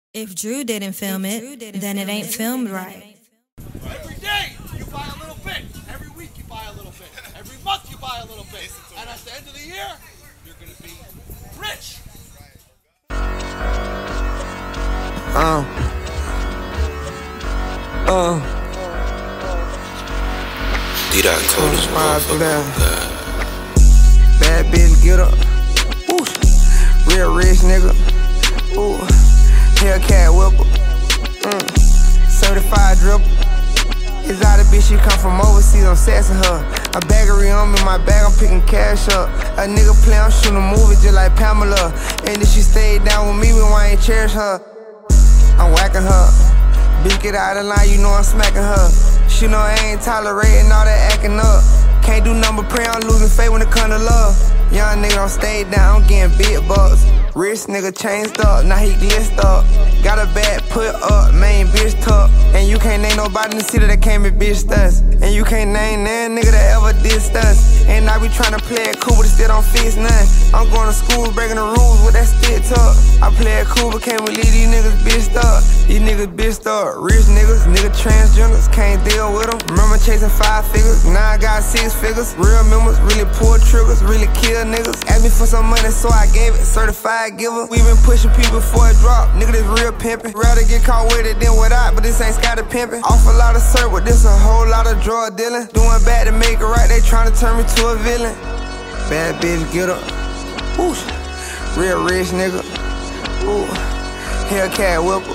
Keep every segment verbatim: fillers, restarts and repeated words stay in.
If Drew didn't film it, then it ain't filmed right. Every day you buy a little bit. Every week you buy a little bit. Every month you buy a little bit. And at the end of the year, you're going to be rich. Uh. Uh. D-Dot cold as motherfucker. Bad bitch, get up. Ooh. Real rich nigga. Ooh. Hellcat whipper. Mm. Certified dripper. It's out of bitch, she come from overseas, I'm sassing her. A baggery on me, my bag, I'm picking cash up. A nigga play, I'm shooting a movie just like Pamela. And if she stayed down with me, we why ain't cherish her. I'm whacking her. Bitch, get out of line, you know I'm smacking her. She know I ain't tolerating all that acting up. Can't do nothing but pray, I'm losing faith when it come to love. Young nigga don't stay down, I'm getting big bucks. Rich nigga changed up, now he glitched up. Got a bag put up, main bitch tuck. And you can't name nobody in the city that came with bitch stunts. And you can't name that nigga that ever did stunts. And I be tryna play it cool, but it still don't fix nothing. I'm going to school, breaking the rules with that stick tuck. I play it cool, but can't believe these niggas bitched up. These niggas bitched up, rich niggas, nigga transgenders, can't deal with them. Remember chasing five figures, now I got six figures. Real members, really pull triggers, really kill niggas. Asked me for some money, so I gave it, certified giver. We been pushing people for a drop, nigga this real pimpin'. Rather get caught with it than without, but this ain't Scotty pimpin'. Off a lot of syrup, but this a whole lot of drug dealing. Doing bad to make it right, they tryna turn me to a villain. Bad bitch, get up. Ooh, real rich nigga. Ooh, Hellcat whipper.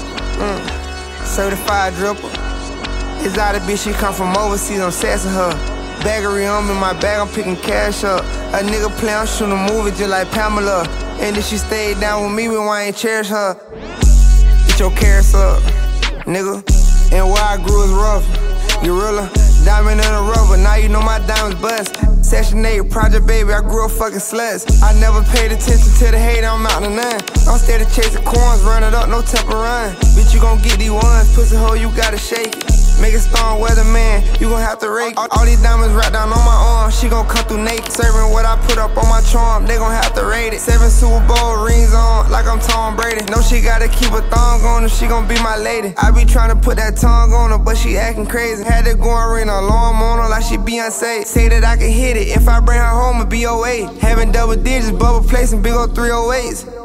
Mm. Certified dripper. It's out of bitch, she come from overseas, I'm sassing her. Baggery on me, my bag, I'm picking cash up. A nigga play, I'm shooting a movie just like Pamela. And if she stayed down with me, we why ain't cherish her. Get your carrots up, nigga. And where I grew is rough. Gorilla, diamond in the rubber, now you know my diamonds bust. Section eight, Project Baby, I grew up fucking sluts. I never paid attention to the hate, I'm out to none. I'm steady chasing coins, running up, no temper run. Bitch, you gon' get these ones, pussy hole, you gotta shake it. Make it storm weatherman, you gon' have to rake. All, all these diamonds wrapped down on my arm, she gon' come through naked. Serving what I put up on my charm, they gon' have to rate it. Seven Super Bowl rings on, like I'm Tom Brady. Know she gotta keep a thong on her, she gon' be my lady. I be tryna put that tongue on her, but she acting crazy. Had to go and ring an alarm on her like she Beyonce. Say that I can hit it, if I bring her home, it'll be O A. Having double digits, bubble placing big old three oh eights.